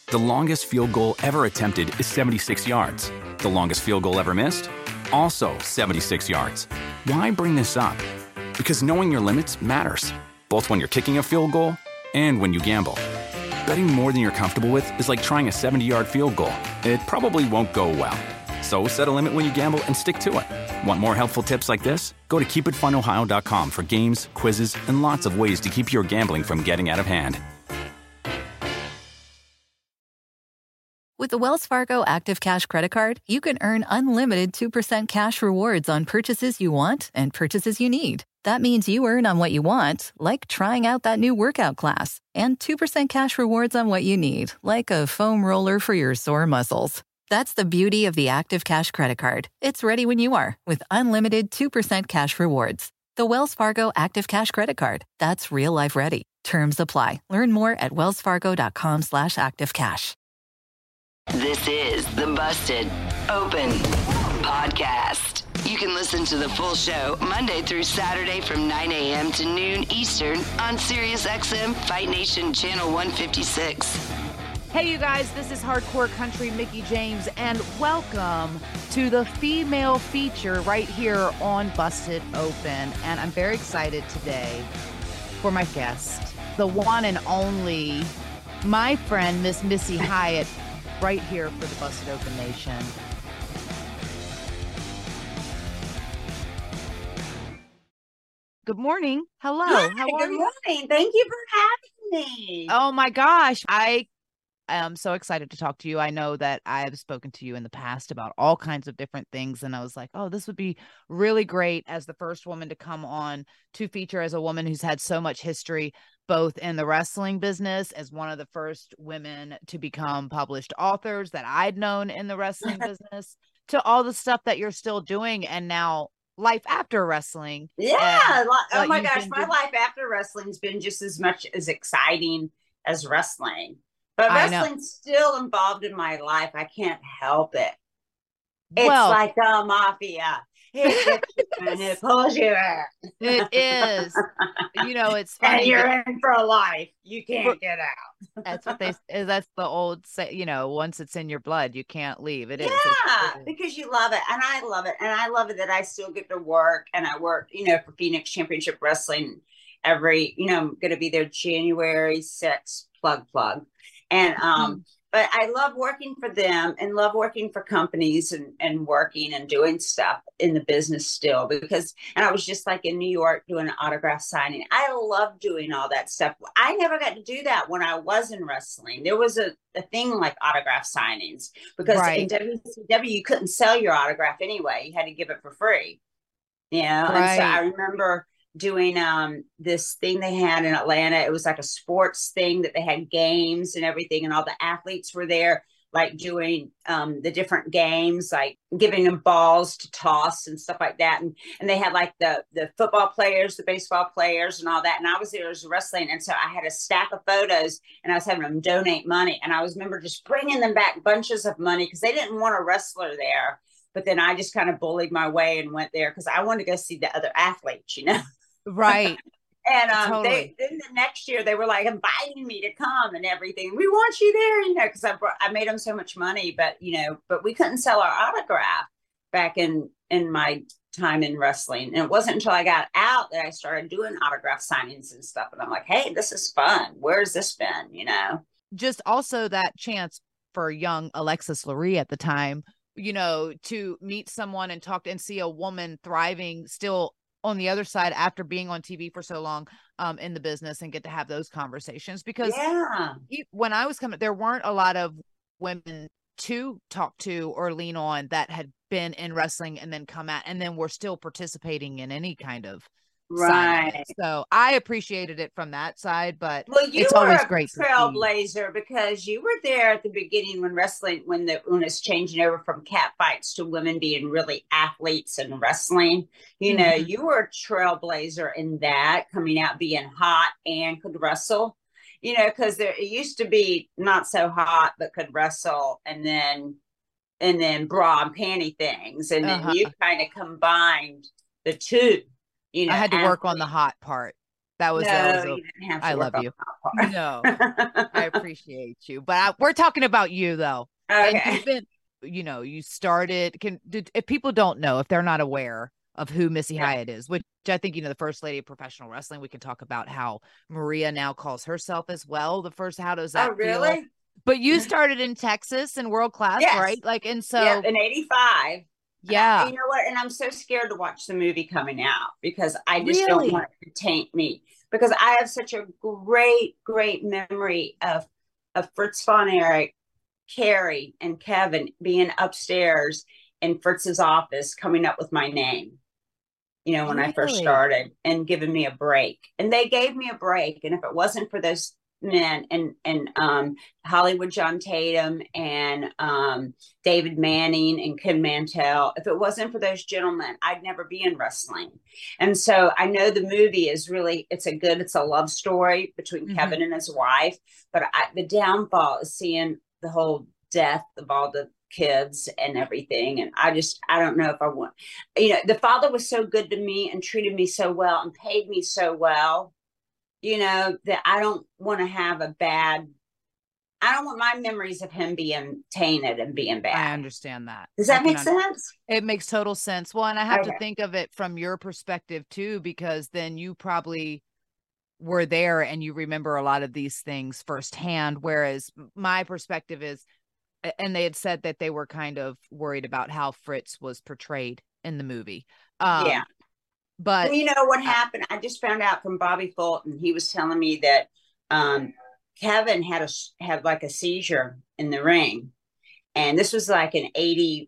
The longest field goal ever attempted is 76 yards. The longest field goal ever missed? Also 76 yards. Why bring this up? Because knowing your limits matters, both when you're kicking a field goal and when you gamble. Betting more than you're comfortable with is like trying a 70-yard field goal. It probably won't go well. So set a limit when you gamble and stick to it. Want more helpful tips like this? Go to keepitfunohio.com for games, quizzes, and lots of ways to keep your gambling from getting out of hand. With the Wells Fargo Active Cash Credit Card, you can earn unlimited 2% cash rewards on purchases you want and purchases you need. That means you earn on what you want, like trying out that new workout class, and 2% cash rewards on what you need, like a foam roller for your sore muscles. That's the beauty of the Active Cash Credit Card. It's ready when you are, with unlimited 2% cash rewards. The Wells Fargo Active Cash Credit Card. That's real life ready. Terms apply. Learn more at wellsfargo.com/activecash. This is the Busted Open Podcast. You can listen to the full show Monday through Saturday from 9 a.m. to noon Eastern on SiriusXM Fight Nation Channel 156. Hey, you guys, this is Hardcore Country Mickey James, and welcome to the female feature right here on Busted Open. And I'm very excited today for my guest, the one and only, my friend, Miss Missy Hyatt, right here for the Busted Open Nation. Good morning. Hello. Hi, how are good you? morning. Thank you for having me. Oh my gosh. I am so excited to talk to you. I know that I have spoken to you in the past about all kinds of different things. And I was like, oh, this would be really great as the first woman to come on to feature as a woman who's had so much history, both in the wrestling business as one of the first women to become published authors that I'd known in the wrestling business, to all the stuff that you're still doing and now life after wrestling. Yeah. Oh my gosh. My life after wrestling's been just as much as exciting as wrestling. But wrestling's still involved in my life. I can't help it. It's like a mafia. It pulls you in. It is. You know, it's funny. And you're in for a life. You can't get out. That's what that's the old say, you know, once it's in your blood, you can't leave. It is. Yeah, because you love it. And I love it. And I love it that I still get to work. And I work, for Phoenix Championship Wrestling I'm going to be there January 6th, plug. And, but I love working for them and love working for companies and working and doing stuff in the business still and I was just like in New York doing an autograph signing. I love doing all that stuff. I never got to do that when I was in wrestling. There was a thing like autograph signings because in WCW, you couldn't sell your autograph anyway. You had to give it for free, And so I remember doing this thing they had in Atlanta. It was like a sports thing that they had games and everything, and all the athletes were there, like doing the different games, like giving them balls to toss and stuff like that. And they had like the football players, the baseball players and all that. And I was there as wrestling. And so I had a stack of photos and I was having them donate money. And I remember just bringing them back bunches of money because they didn't want a wrestler there. But then I just kind of bullied my way and went there because I wanted to go see the other athletes, Right. And then the next year they were like inviting me to come and everything. We want you there, because I made them so much money, but we couldn't sell our autograph back in my time in wrestling. And it wasn't until I got out that I started doing autograph signings and stuff. And I'm like, hey, this is fun. Where's this been? Just also that chance for young Alexis Lurie at the time, to meet someone and talk and see a woman thriving still on the other side after being on TV for so long in the business and get to have those conversations because when I was coming, there weren't a lot of women to talk to or lean on that had been in wrestling and then come out and then were still participating in any kind of Right. So I appreciated it from that side, but it's always great. Trailblazer because you were there at the beginning when wrestling, when it's changing over from cat fights to women being really athletes and wrestling. You were a trailblazer in that, coming out being hot and could wrestle. Because it used to be not so hot but could wrestle, and then bra and panty things, and then you kind of combined the two. I had to work on the hot part. That was No, a, you didn't have I to work love on you. No, that I part. appreciate you, but we're talking about you though. And you've Okay. been, you started, if people don't know, if they're not aware of who Missy Yeah. Hyatt is, which I think, the first lady of professional wrestling, we can talk about how Maria now calls herself as well. How does Oh, that feel? really? But you started in Texas in world class, right? Yes. Like, and Yep. so, In 85. And yeah, you know what? And I'm so scared to watch the movie coming out because I just don't want really, it to taint me. Because I have such a great, great memory of Fritz von Erich, Carrie, and Kevin being upstairs in Fritz's office coming up with my name, when I first really. started and giving me a break. And they gave me a break. And if it wasn't for those men and Hollywood John Tatum and David Manning and Ken Mantell, if it wasn't for those gentlemen, I'd never be in wrestling. And so I know the movie is really, it's a love story between Hmm. Kevin and his wife. But the downfall is seeing the whole death of all the kids and everything. And I don't know if I want, the father was so good to me and treated me so well and paid me so well, that I don't want to have I don't want my memories of him being tainted and being I bad. understand that. Does I that can make sense? It makes total sense. Well, and I have to Okay. think of it from your perspective too, because then you probably were there and you remember a lot of these things firsthand. Whereas my perspective is, and they had said that they were kind of worried about how Fritz was portrayed in the movie. Yeah. Um, but Well, you know what uh, happened? I just found out from Bobby Fulton. He was telling me that Kevin had like a seizure in the ring, and this was like in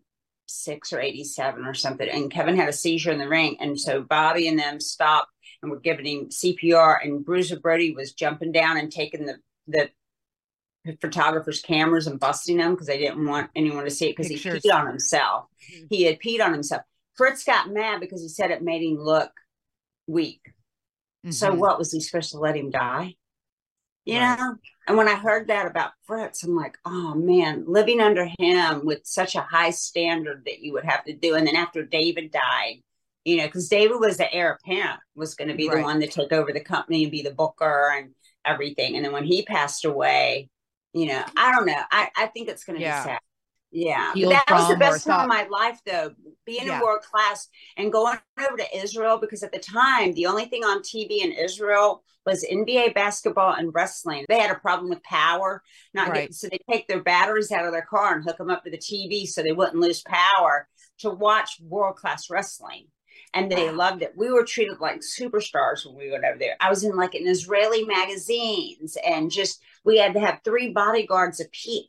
86 or 87 or something. And Kevin had a seizure in the ring, and so Bobby and them stopped and were giving him CPR. And Bruiser Brody was jumping down and taking the photographers' cameras and busting them because they didn't want anyone to see it because he pictures. peed on himself. Mhm. He had peed on himself. Fritz got mad because he said it made him look weak. So Mhm. what, was he supposed to let him die? You Right. know? And when I heard that about Fritz, I'm like, oh man, living under him with such a high standard that you would have to do. And then after David died, because David was the heir apparent, was going to be the Right. one to take over the company and be the booker and everything. And then when he passed away, I don't know. I think it's going to be Yeah. sad. Yeah, but Healed that was the from or best time of thought. my life, though, being in Yeah. world class and going over to Israel, because at the time, the only thing on TV in Israel was NBA basketball and wrestling. They had a problem with power, not Right. getting, so they take their batteries out of their car and hook them up to the TV so they wouldn't lose power to watch world class wrestling. And they Wow. loved it. We were treated like superstars when we went over there. I was in like an Israeli magazines and just, we had to have 3 bodyguards apiece.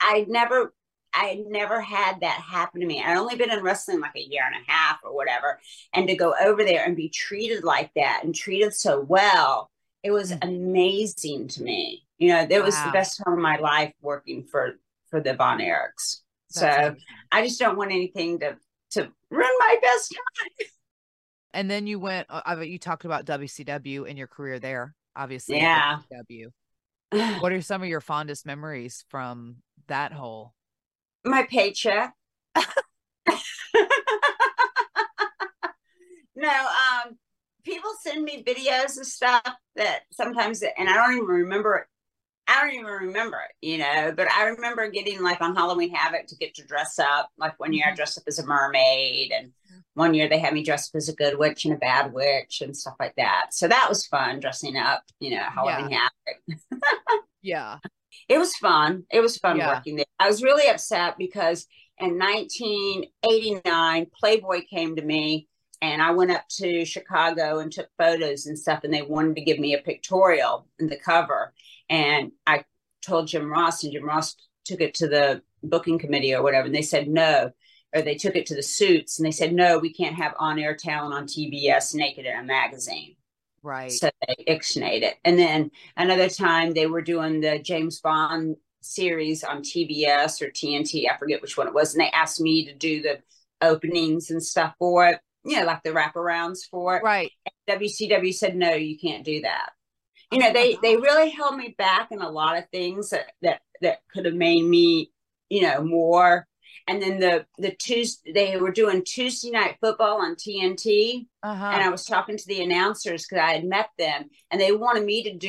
I had never had that happen to me. I'd only been in wrestling like a year and a half or whatever. And to go over there and be treated like that and treated so well, it was Mm. amazing to me. It was the Wow. best time of my life working for the Von Erichs. That's So amazing. I just don't want anything to ruin my best time. And then you went, you talked about WCW and your career there, obviously at Yeah. WCW. What are some of your fondest memories from that whole? My paycheck. No, people send me videos of stuff that sometimes, and I don't even remember it. I don't even remember it, but I remember getting like on Halloween Havoc to get to dress up. Like one year I Mhm. dressed up as a mermaid, and one year they had me dressed up as a good witch and a bad witch and stuff like that. So that was fun dressing up, Yeah. Halloween Havoc. Yeah. It was fun. It was fun Yeah. working there. I was really upset because in 1989, Playboy came to me and I went up to Chicago and took photos and stuff, and they wanted to give me a pictorial in the cover. And I told Jim Ross, and Jim Ross took it to the booking committee or whatever, and they said no. Or they took it to the suits and they said, no, we can't have on-air talent on TBS naked in a magazine. Right. So they ixnayed it. And then another time they were doing the James Bond series on TBS or TNT, I forget which one it was, and they asked me to do the openings and stuff for it, like the wraparounds for it. Right. And WCW said, no, you can't do that. Oh my They God. really held me back in a lot of things that could have made me, more. And then the Tuesday, they were doing Tuesday Night Football on TNT. And I was talking to the announcers because I had met them, and they wanted me to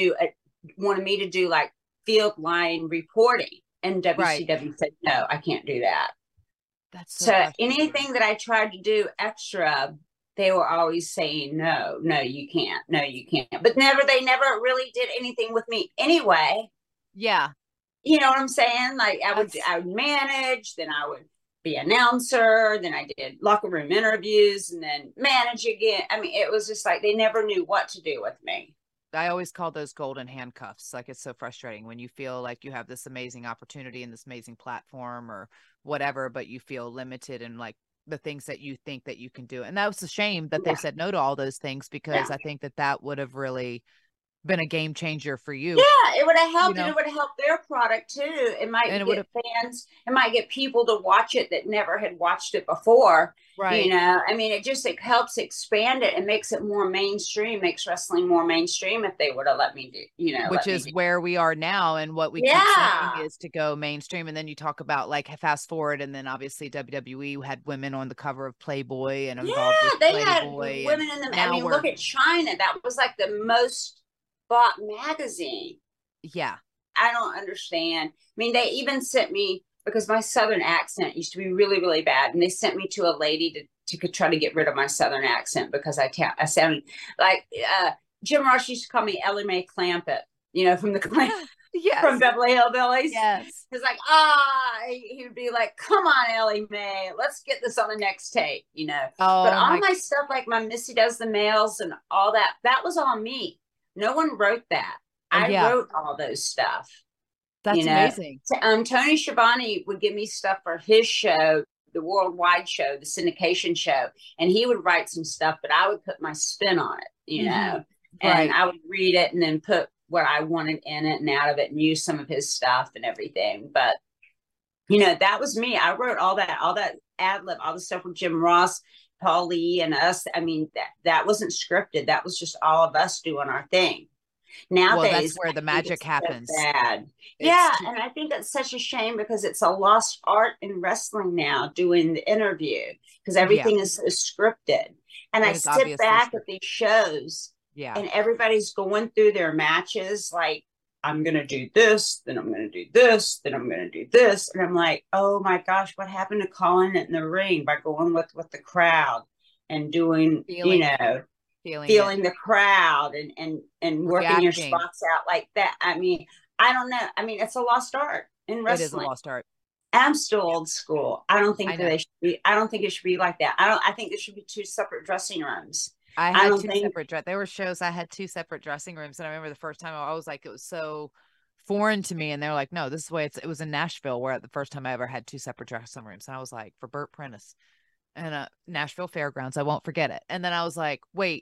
do like field line reporting. And WCW said, no, I can't do that. That's so anything that I tried to do extra, they were always saying, no, you can't. No, you can't. But they never really did anything with me anyway. Yeah. You know what I'm saying? Like I would manage, then I would be announcer, then I did locker room interviews, and then manage again. I mean, it was just like they never knew what to do with me. I always call those golden handcuffs. Like, it's so frustrating when you feel like you have this amazing opportunity and this amazing platform or whatever, but you feel limited in like the things that you think that you can do. And that was a shame that they said no to all those things, because I think that would have really been a game changer for you. Yeah, it would have helped, and it would have helped their product too. It might get fans, it might get people to watch it that never had watched it before. Right. You know, I mean, it helps expand it and makes it more mainstream, makes wrestling more mainstream if they would have let me do, which is where we are now. And what we keep saying is to go mainstream. And then you talk about like fast forward, and then obviously WWE had women on the cover of Playboy and involved with they Playboy. Had women in them. I mean, look at China. That was like the most bought magazine. Yeah. I don't understand. I mean, they even sent me, because my Southern accent used to be really, really bad. And they sent me to a lady to try to get rid of my Southern accent, because I sounded like Jim Ross used to call me Ellie Mae Clampett, from the from Beverly Hillbillies. Yes. He's like, he would be like, come on, Ellie Mae, let's get this on the next tape, Oh, but all my stuff, like my Missy Does the Males and all that was all me. No one wrote that. I wrote all those stuff. That's amazing. Tony Schiavone would give me stuff for his show, the worldwide show, the syndication show, and he would write some stuff, but I would put my spin on it, and I would read it and then put what I wanted in it and out of it, and use some of his stuff and everything. But that was me. I wrote all that ad lib, all the stuff with Jim Ross, Paul Lee, and us. I mean, that wasn't scripted. That was just all of us doing our thing. Nowadays, that's where the magic happens. And I think it's such a shame, because it's a lost art in wrestling now, doing the interview, because everything is so scripted. And I sit back at these shows, and everybody's going through their matches like, I'm going to do this, then I'm going to do this, then I'm going to do this. And I'm like, oh my gosh, what happened to calling it in the ring by going with the crowd and doing, feeling the crowd and working your spots out like that. I mean, I don't know. I mean, it's a lost art in wrestling. It is a lost art. I'm still old school. I don't think it should be like that. I think there should be two separate dressing rooms. I had two separate. There were shows I had two separate dressing rooms, and I remember the first time I was like, it was so foreign to me, and they were like, no, this is the way it was in Nashville, where the first time I ever had two separate dressing rooms, and I was like, for Burt Prentice and Nashville Fairgrounds, I won't forget it. And then I was like, wait,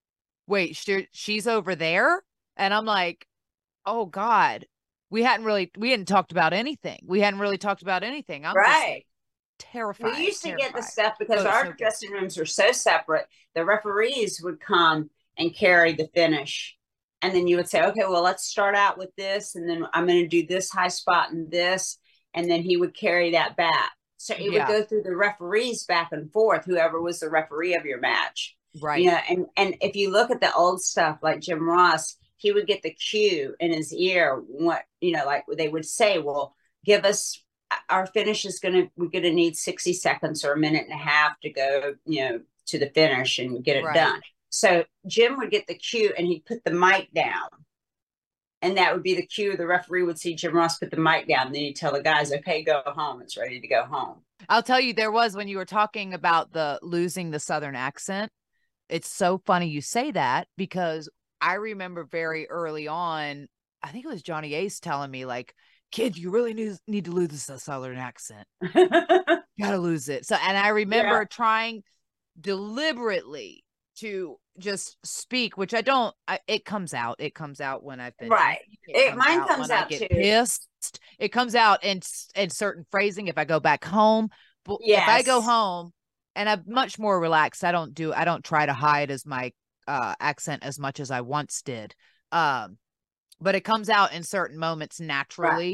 she's over there, and I'm like, oh God, we hadn't talked about anything. I'm just like, terrified. We used to get the stuff because our dressing rooms were so separate. The referees would come and carry the finish. And then you would say, okay, well, let's start out with this. And then I'm going to do this high spot and this. And then he would carry that back. So it would go through the referees back and forth, whoever was the referee of your match. Right. And if you look at the old stuff, like Jim Ross, he would get the cue in his ear. Like they would say, well, give us, our finish is we're going to need 60 seconds or a minute and a half to go, to the finish and get it done. So Jim would get the cue and he'd put the mic down, and that would be the cue. The referee would see Jim Ross put the mic down, and then he'd tell the guys, okay, go home. It's ready to go home. I'll tell you, when you were talking about losing the Southern accent, it's so funny you say that, because I remember very early on, I think it was Johnny Ace telling me, like, kid, you really need to lose the Southern accent. You gotta lose it. So, and I remember trying deliberately to just speak, which I don't. It comes out when I've been Mine comes out I get too. Pissed. It comes out in certain phrasing if I go back home. But if I go home and I'm much more relaxed, I don't try to hide as my accent as much as I once did. But it comes out in certain moments naturally.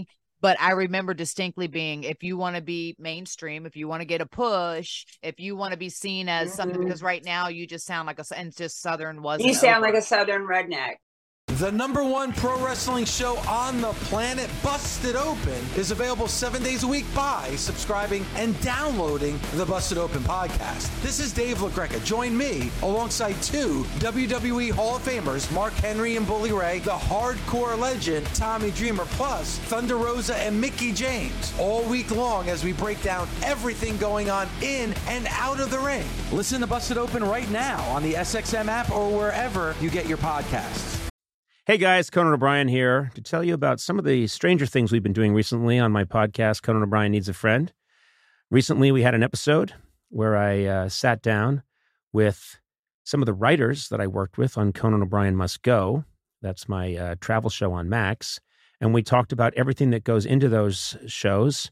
But I remember distinctly being, if you want to be mainstream, if you want to get a push, if you want to be seen as something, because right now you just sound like and just Southern wasn't. You sound like a Southern redneck. The #1 pro wrestling show on the planet, Busted Open, is available 7 days a week by subscribing and downloading the Busted Open podcast. This is Dave LaGreca. Join me alongside two WWE Hall of Famers, Mark Henry and Bully Ray, the hardcore legend Tommy Dreamer, plus Thunder Rosa and Mickey James, all week long as we break down everything going on in and out of the ring. Listen to Busted Open right now on the SXM app or wherever you get your podcasts. Hey guys, Conan O'Brien here to tell you about some of the stranger things we've been doing recently on my podcast, Conan O'Brien Needs a Friend. Recently, we had an episode where I sat down with some of the writers that I worked with on Conan O'Brien Must Go. That's my travel show on Max. And we talked about everything that goes into those shows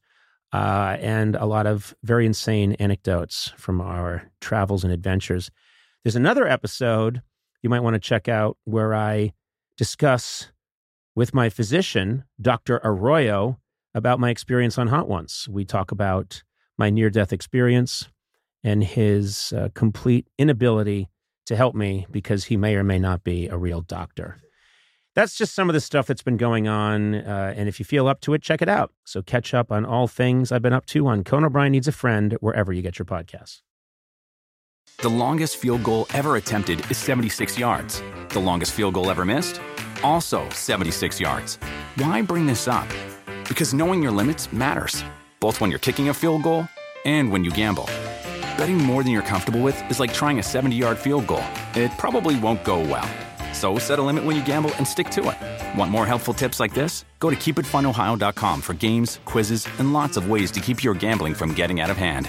and a lot of very insane anecdotes from our travels and adventures. There's another episode you might want to check out where I discuss with my physician, Dr. Arroyo, about my experience on Hot Ones. We talk about my near-death experience and his complete inability to help me because he may or may not be a real doctor. That's just some of the stuff that's been going on, and if you feel up to it, check it out. So catch up on all things I've been up to on Conan O'Brien Needs a Friend, wherever you get your podcasts. The longest field goal ever attempted is 76 yards. The longest field goal ever missed? Also 76 yards. Why bring this up? Because knowing your limits matters, both when you're kicking a field goal and when you gamble. Betting more than you're comfortable with is like trying a 70-yard field goal. It probably won't go well. So set a limit when you gamble and stick to it. Want more helpful tips like this? Go to keepitfunohio.com for games, quizzes, and lots of ways to keep your gambling from getting out of hand.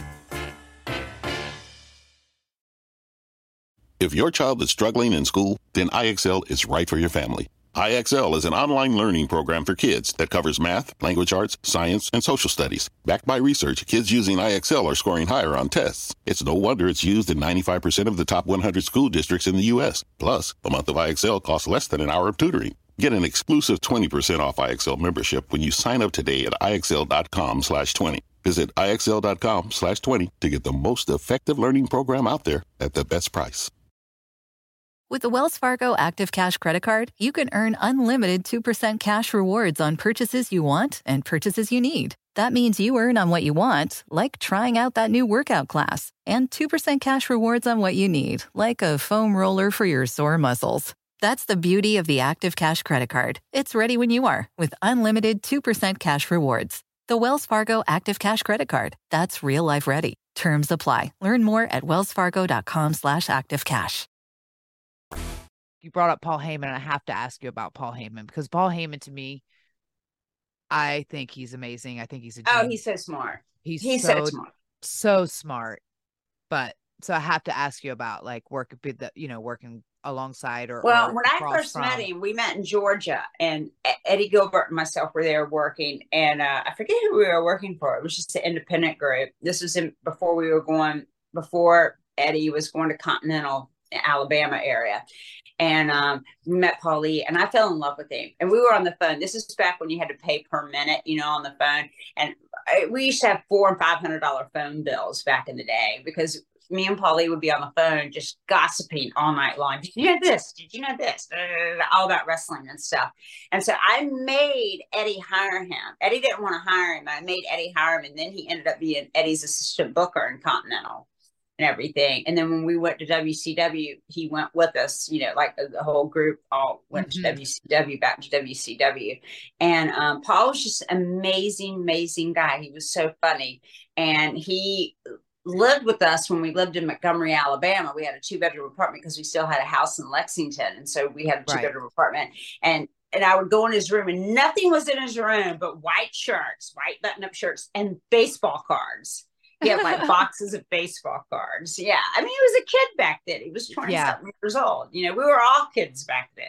If your child is struggling in school, then IXL is right for your family. IXL is an online learning program for kids that covers math, language arts, science, and social studies. Backed by research, kids using IXL are scoring higher on tests. It's no wonder it's used in 95% of the top 100 school districts in the U.S. Plus, a month of IXL costs less than an hour of tutoring. Get an exclusive 20% off IXL membership when you sign up today at IXL.com/20. Visit IXL.com/20 to get the most effective learning program out there at the best price. With the Wells Fargo Active Cash Credit Card, you can earn unlimited 2% cash rewards on purchases you want and purchases you need. That means you earn on what you want, like trying out that new workout class, and 2% cash rewards on what you need, like a foam roller for your sore muscles. That's the beauty of the Active Cash Credit Card. It's ready when you are, with unlimited 2% cash rewards. The Wells Fargo Active Cash Credit Card. That's real life ready. Terms apply. Learn more at wellsfargo.com/activecash. You brought up Paul Heyman, and I have to ask you about Paul Heyman because Paul Heyman, to me, I think he's amazing. I think he's a genius. Oh, he's so smart. He's so smart. So smart. But so I have to ask you about like working alongside or when I across first from. met him, we met in Georgia, and Eddie Gilbert and myself were there working, and I forget who we were working for. It was just an independent group. This was before Eddie was going to Continental, Alabama area. And we met Paulie, and I fell in love with him. And we were on the phone. This is back when you had to pay per minute, on the phone. And we used to have $400 and $500 phone bills back in the day because me and Paulie would be on the phone just gossiping all night long. Did you know this? Did you know this? All about wrestling and stuff. And so I made Eddie hire him. Eddie didn't want to hire him. I made Eddie hire him, and then he ended up being Eddie's assistant booker in Continental and everything. And then when we went to WCW, he went with us, like the whole group all went to WCW, back to WCW. And Paul was just an amazing guy. He was so funny. And he lived with us when we lived in Montgomery, Alabama. We had a 2-bedroom apartment because we still had a house in Lexington. And so we had a 2-bedroom apartment. And I would go in his room, and nothing was in his room but white shirts, white button-up shirts, and baseball cards. He had like boxes of baseball cards. Yeah. I mean, he was a kid back then. He was 20-something years old. We were all kids back then.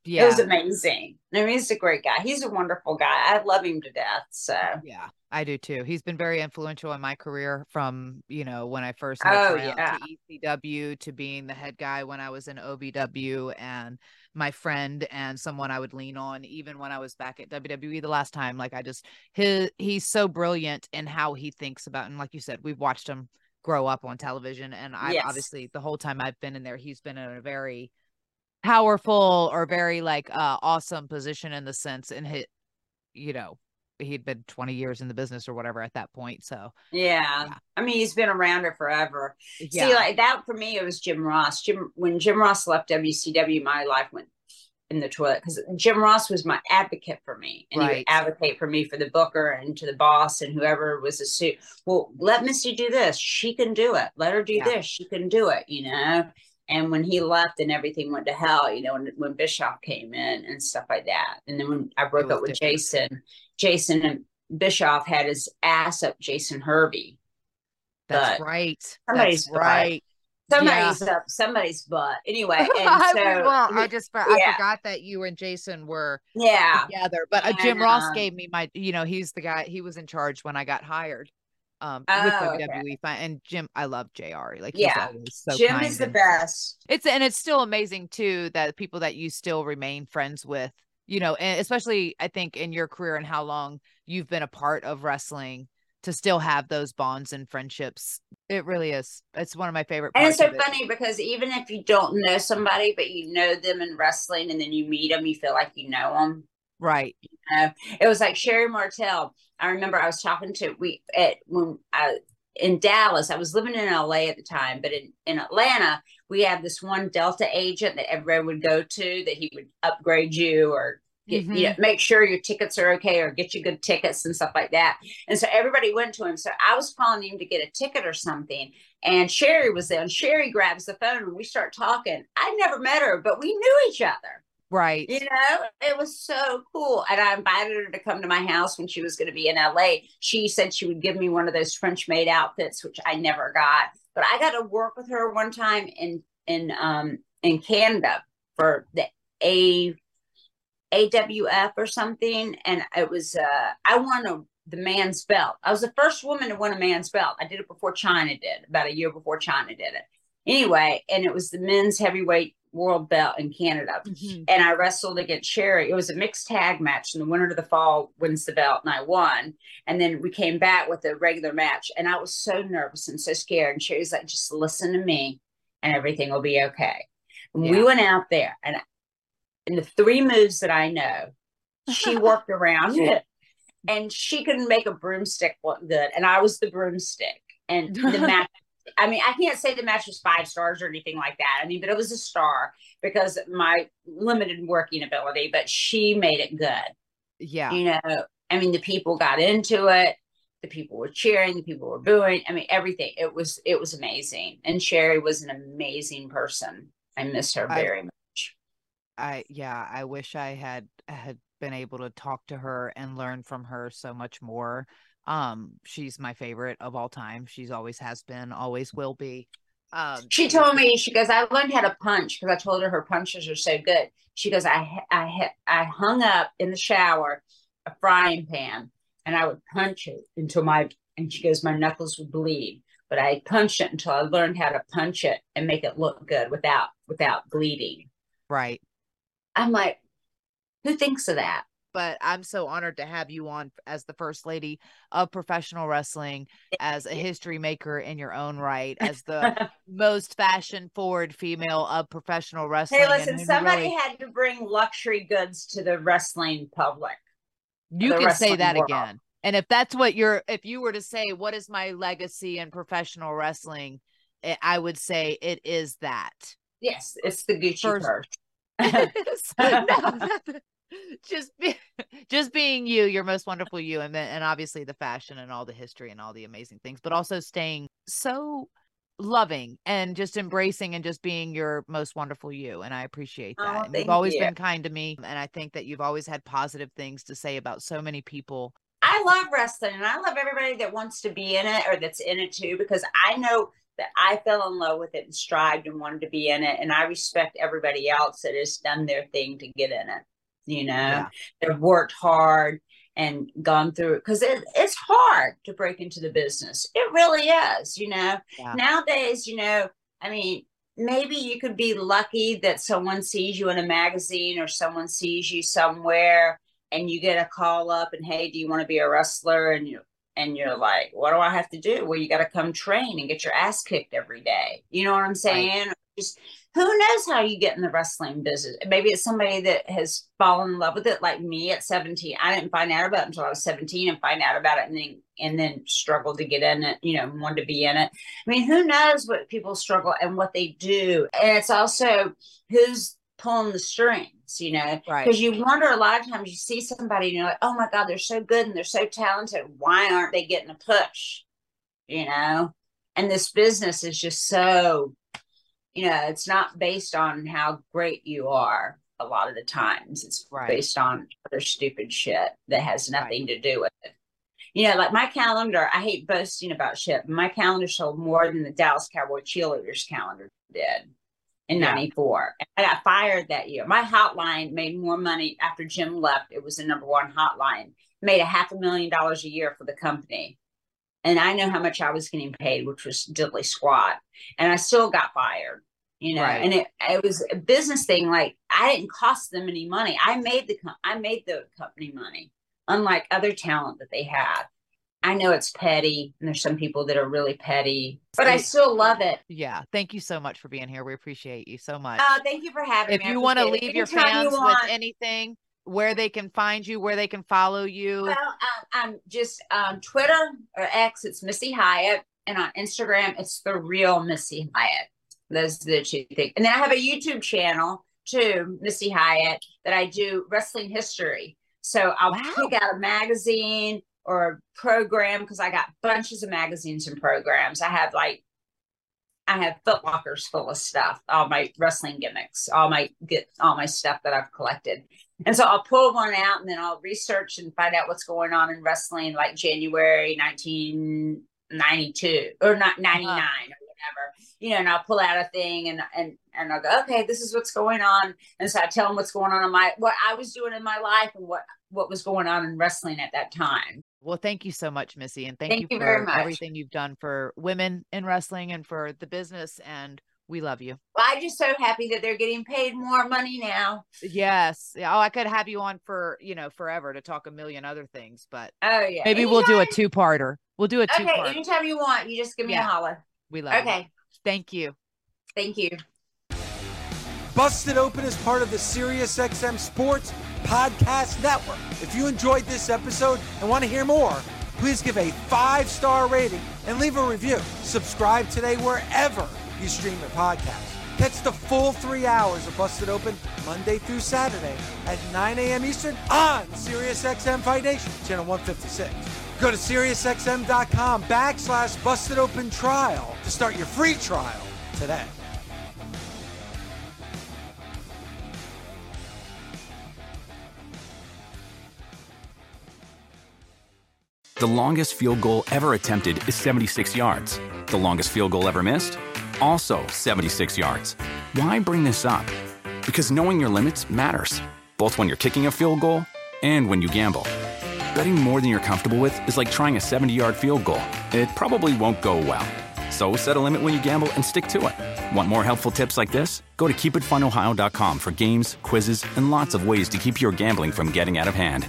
It was Yeah. amazing. I mean, he's a great guy. He's a wonderful guy. I love him to death. So, Yeah, I do too. He's been very influential in my career from, when I first had to oh try out yeah, to ECW to being the head guy when I was in OVW, and my friend and someone I would lean on even when I was back at WWE the last time. Like he's so brilliant in how he thinks about, and like you said, we've watched him grow up on television, and I've yes, obviously the whole time I've been in there, he's been in a very powerful or very awesome position in the sense in his, he'd been 20 years in the business or whatever at that point. So yeah. yeah. I mean, he's been around it forever. Yeah. See, like that for me, it was Jim Ross. When Jim Ross left WCW, my life went in the toilet because Jim Ross was my advocate for me, and he would Right. advocate for me for the booker and to the boss and whoever was a suit. Well, let Misty do this; she can do it. Let her do Yeah. this; she can do it. And when he left and everything went to hell, when Bischoff came in and stuff like that, and then when I broke was up with different. Jason and Bischoff had his ass up Jason Hervey. That's But right. somebody's That's right. Somebody's up somebody's butt. Anyway, and I, so well, I yeah. forgot that you and Jason were yeah, together. But And, Jim Ross gave me my, he's the guy. He was in charge when I got hired with okay. WWE. And Jim, I love JR. Like he's Yeah. always so Jim kind is the and- best. It's still amazing too that people that you still remain friends with, and especially I think in your career and how long you've been a part of wrestling, to still have those bonds and friendships. It really is. It's one of my favorite And parts. it's so of it. funny because even if you don't know somebody, but you know them in wrestling, and then you meet them, you feel like you know them. Right. It was like Sherry Martel. I remember I was talking to in Dallas. I was living in LA at the time, but in Atlanta, we had this one Delta agent that everybody would go to, that he would upgrade you or get, make sure your tickets are okay or get you good tickets and stuff like that. And so everybody went to him. So I was calling him to get a ticket or something. And Sherry was there, and Sherry grabs the phone and we start talking. I never met her, but we knew each other. Right. It was so cool. And I invited her to come to my house when she was going to be in LA. She said she would give me one of those French maid outfits, which I never got. But I got to work with her one time in Canada for the AWF or something. And it was, I won the man's belt. I was the first woman to win a man's belt. I did it before China did, about a year before China did it. Anyway, and it was the men's heavyweight world belt in Canada. And I wrestled against Sherry. It was a mixed tag match, and the winner of the fall wins the belt, and I won. And then we came back with a regular match, and I was so nervous and so scared. And Sherry's like, just listen to me and everything will be okay. And we went out there, and in the 3 moves that I know, she worked around it, and she couldn't make a broomstick look good. And I was the broomstick. And the match, I mean, I can't say the match was 5 stars or anything like that. I mean, but it was a star because of my limited working ability, but she made it good. Yeah. I mean, the people got into it. The people were cheering. The people were booing. I mean, everything. It was amazing. And Sherry was an amazing person. I miss her very much. I wish I had been able to talk to her and learn from her so much more. She's my favorite of all time. She's always has been, always will be. She told me, she goes, I learned how to punch because I told her punches are so good. She goes, I hung up in the shower a frying pan, and I would punch it and she goes, my knuckles would bleed, but I punched it until I learned how to punch it and make it look good without bleeding. Right. I'm like, who thinks of that? But I'm so honored to have you on as the first lady of professional wrestling, as a history maker in your own right, as the most fashion forward female of professional wrestling. Hey, listen, somebody had to bring luxury goods to the wrestling public. You can say that again. And if that's what if you were to say, what is my legacy in professional wrestling? I would say it is that. Yes, it's the Gucci purse. Just being you, your most wonderful you, and obviously the fashion and all the history and all the amazing things, but also staying so loving and just embracing and just being your most wonderful you. And I appreciate that. And you've always been kind to me, and I think that you've always had positive things to say about so many people. I love wrestling, and I love everybody that wants to be in it or that's in it too, because I know that I fell in love with it and strived and wanted to be in it. And I respect everybody else that has done their thing to get in it. You know, they've worked hard and gone through it, because it's hard to break into the business. It really is, you know. Nowadays, you know, I mean, maybe you could be lucky that someone sees you in a magazine or someone sees you somewhere and you get a call up and, hey, do you want to be a wrestler? And you're like, what do I have to do? Well, you got to come train and get your ass kicked every day. You know what I'm saying? Right. Just who knows how you get in the wrestling business? Maybe it's somebody that has fallen in love with it, like me at 17. I didn't find out about it until I was 17 and find out about it and then struggled to get in it, you know, wanted to be in it. I mean, who knows what people struggle and what they do. And it's also who's pulling the strings, you know, because you wonder a lot of times you see somebody and you're like, oh my God, they're so good and they're so talented. Why aren't they getting a push? You know, and this business is just so, you know, it's not based on how great you are a lot of the times. It's based on other stupid shit that has nothing to do with it. You know, like my calendar, I hate boasting about shit, but my calendar sold more than the Dallas Cowboy cheerleaders calendar did in 94. I got fired that year. My hotline made more money after Jim left. It was the number one hotline. Made $500,000 a year for the company. And I know how much I was getting paid, which was diddly squat. And I still got fired, you know, and it was a business thing. Like, I didn't cost them any money. I made the company money, unlike other talent that they have. I know it's petty, and there's some people that are really petty, but I still love it. Yeah. Thank you so much for being here. We appreciate you so much. Thank you for having me. If you want to leave your fans with anything, where they can find you, where they can follow you. Well, I'm just on Twitter or X, it's Missy Hyatt. And on Instagram, it's The Real Missy Hyatt. Those are the two things. And then I have a YouTube channel too, Missy Hyatt, that I do wrestling history. So I'll pick out a magazine or a program, because I got bunches of magazines and programs. I have Foot Lockers full of stuff, all my wrestling gimmicks, all my stuff that I've collected. And so I'll pull one out and then I'll research and find out what's going on in wrestling, like January 1992 or not 99 or whatever, you know, and I'll pull out a thing and I'll go, okay, this is what's going on. And so I tell them what's going on in what I was doing in my life and what was going on in wrestling at that time. Well, thank you so much, Missy. And thank you for very much. Everything you've done for women in wrestling and for the business. And we love you. Well, I'm just so happy that they're getting paid more money now. Yes. Oh, I could have you on for, you know, forever to talk a million other things, but maybe anytime. We'll do a two-parter. We'll do a two-parter. Okay, anytime you want. You just give me a holler. We love you. Thank you. Thank you. Busted Open is part of the SiriusXM Sports Podcast Network. If you enjoyed this episode and want to hear more, please give a 5-star rating and leave a review. Subscribe today wherever you stream your podcast. Catch the full 3 hours of Busted Open Monday through Saturday at 9 a.m. Eastern on SiriusXM Fight Nation, channel 156. Go to SiriusXM.com/Busted Open Trial to start your free trial today. The longest field goal ever attempted is 76 yards. The longest field goal ever missed? Also 76 yards. Why bring this up? Because knowing your limits matters, both when you're kicking a field goal and when you gamble. Betting more than you're comfortable with is like trying a 70-yard field goal. It probably won't go well. So set a limit when you gamble and stick to it. Want more helpful tips like this? Go to keepitfunohio.com for games, quizzes, and lots of ways to keep your gambling from getting out of hand.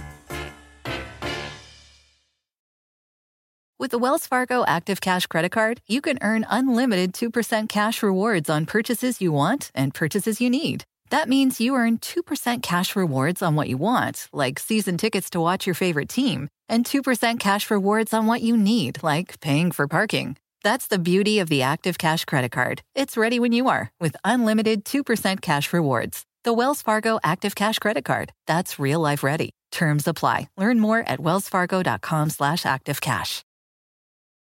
With the Wells Fargo Active Cash Credit Card, you can earn unlimited 2% cash rewards on purchases you want and purchases you need. That means you earn 2% cash rewards on what you want, like season tickets to watch your favorite team, and 2% cash rewards on what you need, like paying for parking. That's the beauty of the Active Cash Credit Card. It's ready when you are, with unlimited 2% cash rewards. The Wells Fargo Active Cash Credit Card. That's real life ready. Terms apply. Learn more at wellsfargo.com/activecash.